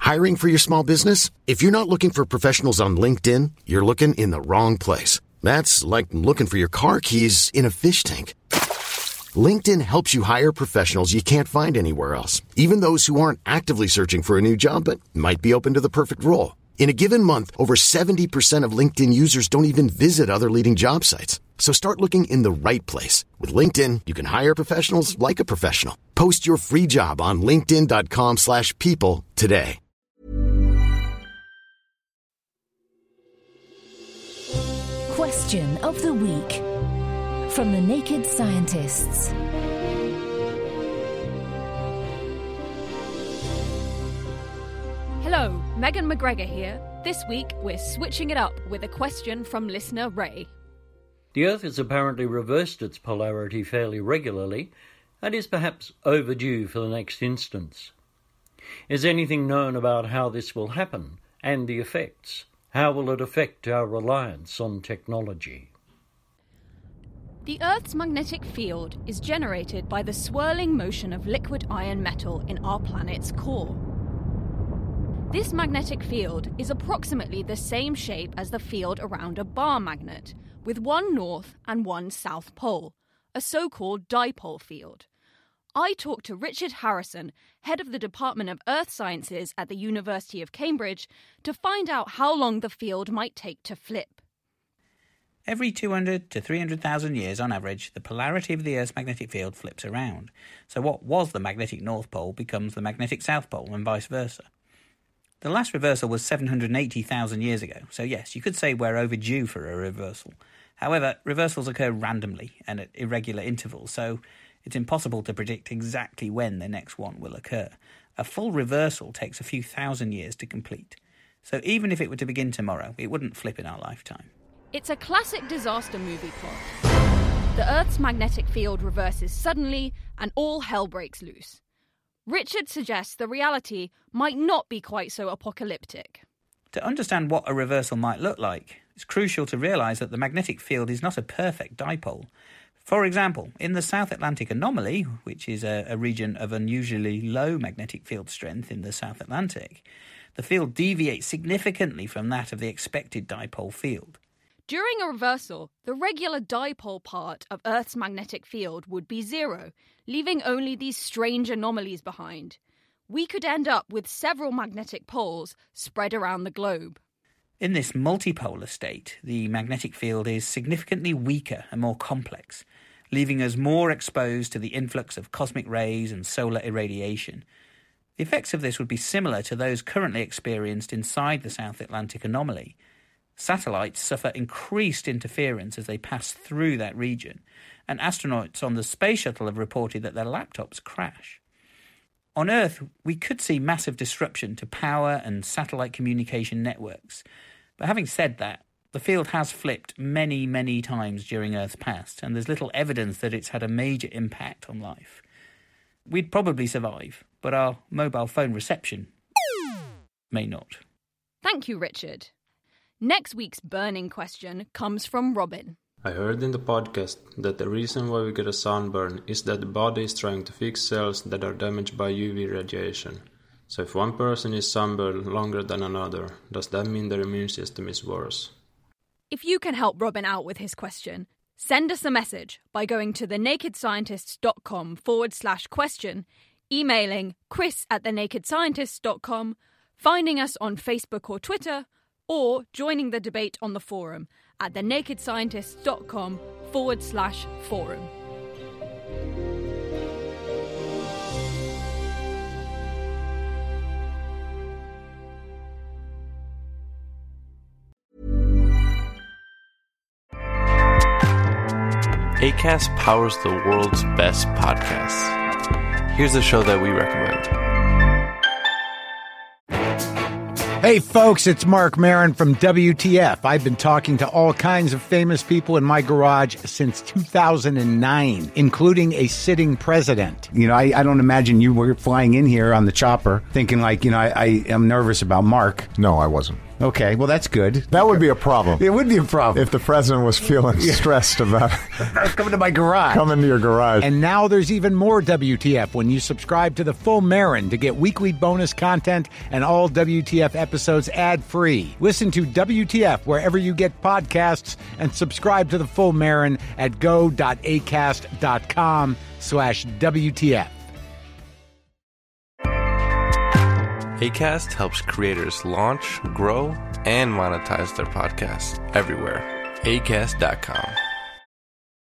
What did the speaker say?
Hiring for your small business? If you're not looking for professionals on LinkedIn, you're looking in the wrong place. That's like looking for your car keys in a fish tank. LinkedIn helps you hire professionals you can't find anywhere else, even those who aren't actively searching for a new job but might be open to the perfect role. In a given month, over 70% of LinkedIn users don't even visit other leading job sites. So start looking in the right place. With LinkedIn, you can hire professionals like a professional. Post your free job on linkedin.com/people today. Question of the week from the Naked Scientists. Hello, Megan McGregor here. This week we're switching it up with a question from listener Ray. The Earth has apparently reversed its polarity fairly regularly and is perhaps overdue for the next instance. Is anything known about how this will happen and the effects? How will it affect our reliance on technology? The Earth's magnetic field is generated by the swirling motion of liquid iron metal in our planet's core. This magnetic field is approximately the same shape as the field around a bar magnet, with one north and one south pole, a so-called dipole field. I talked to Richard Harrison, head of the Department of Earth Sciences at the University of Cambridge, to find out how long the field might take to flip. Every 200 to 300,000 years on average, the polarity of the Earth's magnetic field flips around. So what was the magnetic North Pole becomes the magnetic South Pole and vice versa. The last reversal was 780,000 years ago, so yes, you could say we're overdue for a reversal. However, reversals occur randomly and at irregular intervals, so it's impossible to predict exactly when the next one will occur. A full reversal takes a few thousand years to complete. So even if it were to begin tomorrow, it wouldn't flip in our lifetime. It's a classic disaster movie plot. The Earth's magnetic field reverses suddenly and all hell breaks loose. Richard suggests the reality might not be quite so apocalyptic. To understand what a reversal might look like, it's crucial to realise that the magnetic field is not a perfect dipole. For example, in the South Atlantic anomaly, which is a region of unusually low magnetic field strength in the South Atlantic, the field deviates significantly from that of the expected dipole field. During a reversal, the regular dipole part of Earth's magnetic field would be zero, leaving only these strange anomalies behind. We could end up with several magnetic poles spread around the globe. In this multipolar state, the magnetic field is significantly weaker and more complex, leaving us more exposed to the influx of cosmic rays and solar irradiation. The effects of this would be similar to those currently experienced inside the South Atlantic anomaly. Satellites suffer increased interference as they pass through that region, and astronauts on the space shuttle have reported that their laptops crash. On Earth, we could see massive disruption to power and satellite communication networks. But having said that, the field has flipped many, many times during Earth's past, and there's little evidence that it's had a major impact on life. We'd probably survive, but our mobile phone reception may not. Thank you, Richard. Next week's burning question comes from Robin. I heard in the podcast that the reason why we get a sunburn is that the body is trying to fix cells that are damaged by UV radiation. So if one person is sunburned longer than another, does that mean their immune system is worse? If you can help Robin out with his question, send us a message by going to thenakedscientists.com/question, emailing chris@thenakedscientists.com, finding us on Facebook or Twitter, or joining the debate on the forum at thenakedscientists.com/forum. Acast powers the world's best podcasts. Here's a show that we recommend. Hey folks, it's Mark Maron from WTF. I've been talking to all kinds of famous people in my garage since 2009, including a sitting president. You know, I don't imagine you were flying in here on the chopper thinking like, I am nervous about Mark. No, I wasn't. Okay, well, that's good. That would be a problem. It would be a problem. If the president was feeling stressed about coming to my garage. Coming to your garage. And now there's even more WTF when you subscribe to The Full Marin to get weekly bonus content and all WTF episodes ad-free. Listen to WTF wherever you get podcasts and subscribe to The Full Marin at go.acast.com/WTF. Acast helps creators launch, grow, and monetize their podcasts everywhere. Acast.com.